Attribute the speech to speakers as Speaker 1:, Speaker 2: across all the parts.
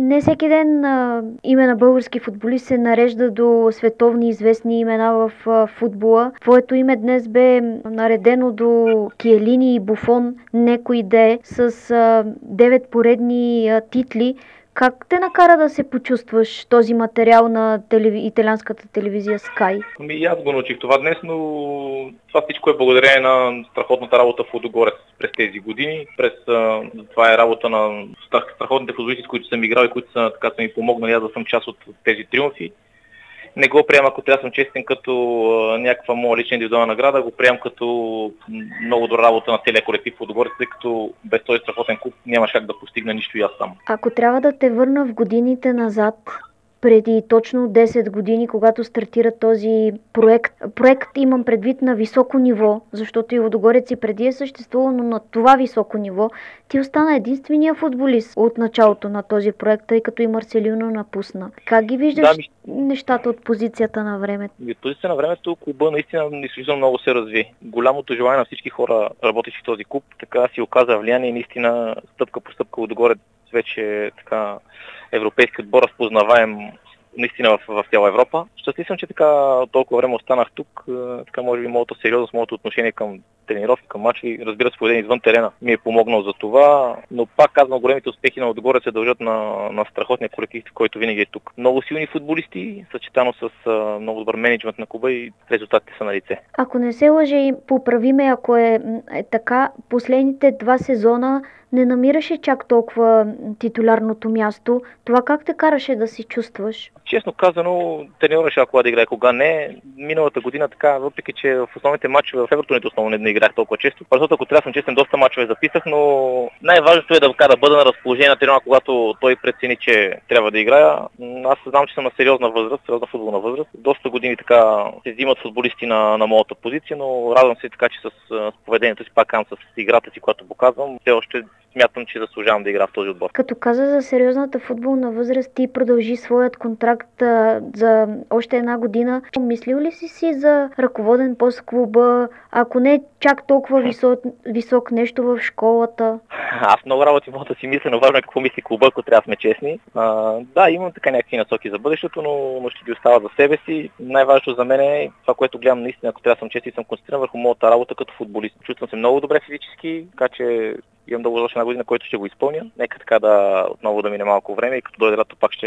Speaker 1: Не всеки ден име на български футболист се нарежда до световни известни имена в футбола. Твоето име днес бе наредено до Киелини и Буфон, некой де, с 9 поредни титли. Как те накара да се почувстваш този материал на италианската телевизия Sky?
Speaker 2: И аз го научих това днес, но това всичко е благодарение на страхотната работа в Лудогорец през тези години. Това е работа на страхотните футболисти, с които съм играл и които са ми помогнали аз да съм част от тези триумфи. Не го приемам, ако трябва да съм честен, като някаква моя лична индивидуална награда, го приемам като много добра работа на целия колектив в Лудогорец, тъй като без този страхотен клуб нямаш как да постигна нищо и аз сам.
Speaker 1: Ако трябва да те върна в годините назад, преди точно 10 години, когато стартира този проект имам предвид на високо ниво, защото и Лудогорец и преди е съществувал, но на това високо ниво ти остана единствения футболист от началото на този проект, тъй като и Марселино напусна. Как ги виждаш нещата от позицията на времето?
Speaker 2: От позицията на времето клуба наистина изключително много се разви. Голямото желание на всички хора, работещи в този клуб, така си оказа влияние и наистина стъпка по стъпка Лудогорец вече така европейски отбор, разпознаваем наистина в цяла Европа. Щастлив съм, че така толкова време останах тук. Така може би моята сериозност, моето отношение към тренировки, към мачи, разбира се, поведение извън терена ми е помогнал за това, но пак казвам, големите успехи на Лудогорец се дължат на страхотния колектив, който винаги е тук. Много силни футболисти, съчетано с много добър мениджмънт на клуба и резултатите са на лице.
Speaker 1: Ако не се лъжа и поправиме, ако е така, последните 2 сезона не намираше чак толкова титулярното място. Това как те караше да се чувстваш?
Speaker 2: Честно казано, треньора ще кога да играе, кога не. Миналата година така, въпреки че в основните мачове в Евертоните основно не играх толкова често. Просто ако трябва да съм честен, доста мачове записах, но най-важното е да бъда на разположение на треньора, когато той прецени, че трябва да играя. Аз знам, че съм на сериозна възраст, сериозна футболна възраст. Доста години така се взимат футболисти на моята позиция, но радвам се така, че с поведението си, пак с играта си, която показвам, все още смятам, че заслужавам да игра в този отбор.
Speaker 1: Като каза за сериозната футболна възраст, ти продължи своят контракт за още 1 година. Мислил ли си за ръководен пост в клуба, ако не чак толкова висок нещо в школата?
Speaker 2: Аз много работи мога да си мисля, но важно е какво мисли клуба, ако трябва да сме честни. Да, имам така някакви насоки за бъдещето, но ще ги оставя за себе си. Най-важното за мен е това, което гледам наистина, ако трябва да съм честен, съм концентриран върху моята работа като футболист. Чувствам се много добре физически, така че имам дългосрочна 1 година, който ще го изпълня. Нека така отново да мине малко време и като дойде лято пак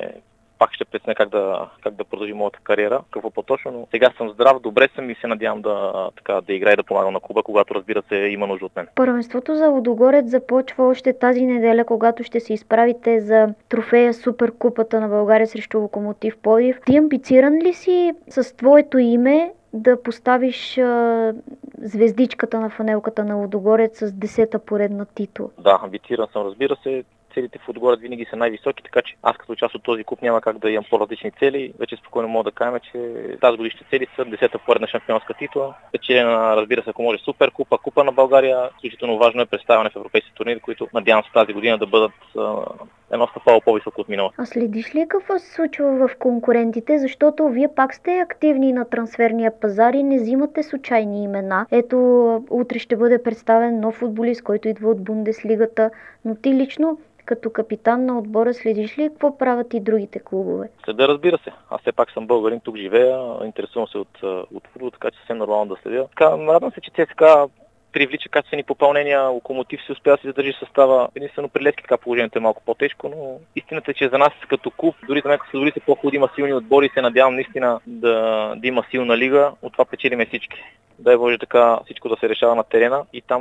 Speaker 2: ще преценя как да продължи моята кариера, какво по-точно, но сега съм здрав, добре съм и се надявам да играя и да помагам на клуба, когато разбира се има нужда от мен.
Speaker 1: Първенството за Лудогорец започва още тази неделя, когато ще се изправите за трофея Суперкупата на България срещу Локомотив Пловдив. Ти амбициран ли си с твоето име да поставиш звездичката на фанелката на Лудогорец с 10-та поредна титла?
Speaker 2: Да, амбициран съм, разбира се. Целите в Лудогорец винаги са най-високи, така че аз като част от този клуб няма как да имам по-различни цели. Вече спокойно мога да кажем, че тази годишните цели са 10-та поредна шампионска титла, печелена, разбира се, ако може Суперкупа, Купа на България. Изключително важно е представяне в европейски турнири, които надявам се тази година да бъдат едно стъпало по-високо от миналата.
Speaker 1: А следиш ли какво се случва в конкурентите, защото вие пак сте активни на трансферния пазар и не взимате случайни имена? Ето, утре ще бъде представен нов футболист, който идва от Бундеслигата, но ти лично като капитан на отбора следиш ли какво правят и другите клубове?
Speaker 2: Следа, разбира се. Аз все пак съм българин, тук живея, интересувам се от футбол, така че съвсем нормално да следя. Радвам се, че ЦСКА привлича качествени попълнения, Локомотив си успя да си задържи състава. Единствено при Левски така положението е малко по-тежко, но истината е, че за нас като клуб, дори за мен като футболисти по-хубаво има силни отбори и се надявам наистина да има силна лига. От това печелиме всички. Дай Боже така всичко да се решава на терена и там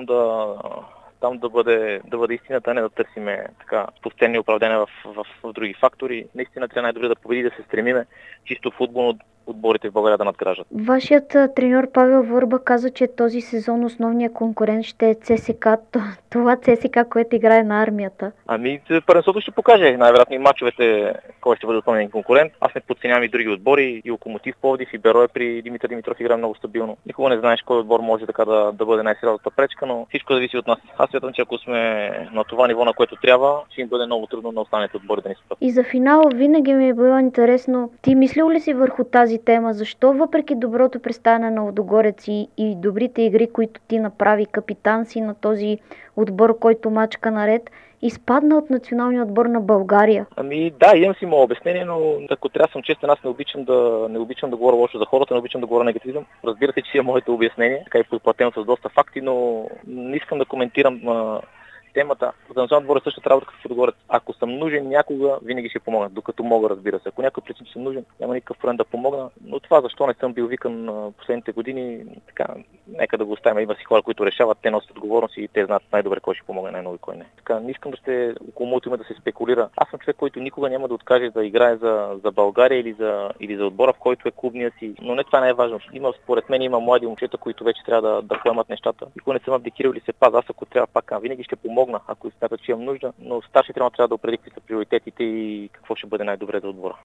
Speaker 2: да бъде истината, не да търсиме така постоянни оправдания в други фактори. Наистина трябва най-добре да победи, да се стремиме чисто футболно отборите в България да надграждат.
Speaker 1: Вашият треньор Павел Върба каза, че този сезон основният конкурент ще е ЦСКА. Това ЦСКА, което играе на армията.
Speaker 2: Първенството ще покаже най-вероятно и мачовете кой ще бъде основният конкурент. Аз не подценявам и други отбори, и Локомотив Пловдив, и Берое при Димитър Димитров играе много стабилно. Никога не знаеш кой отбор може така да бъде най-сериозната пречка, но всичко зависи от нас. Аз смятам, че ако сме на това ниво, на което трябва, ще им бъде много трудно на останалите отбори да ни спрат.
Speaker 1: И за финал винаги ми е било интересно, ти мислил ли си върху тази тема? Защо въпреки доброто представяне на Лудогорец и добрите игри, които ти направи, капитан си на този отбор, който мачка наред, изпадна от националния отбор на България?
Speaker 2: Ами да, имам си моето обяснение, но ако трябва да съм честен, аз не обичам да говоря лошо за хората, не обичам да говоря негативно. Разбира се, че си е моето обяснение, така и подплатено с доста факти, но не искам да коментирам темата. За националния отбор е същата работа като футболът. Ако съм нужен някога, винаги ще помогна, докато мога, разбира се. Ако някой причина, че съм нужен, няма никакъв проблем да помогна. Но това защо не съм бил викан последните години, така, нека да го оставим. Има си хора, които решават, те носят отговорност и те знаят най-добре кой ще помогне, най-нови кой не. Така, не искам да ще около моето име да се спекулира. Аз съм човек, който никога няма да откаже да играе за България или за отбора, в който е клубния си. Но не това не е важно. Според мен има млади момчета, които вече трябва да поемат нещата. Никога не съм абдикирал или се паза. Аз ако трябва пак, винаги ще помогна, ако смятат, че имам нужда, но старши трябва да определи какви са приоритетите и какво ще бъде най-добре за отбора.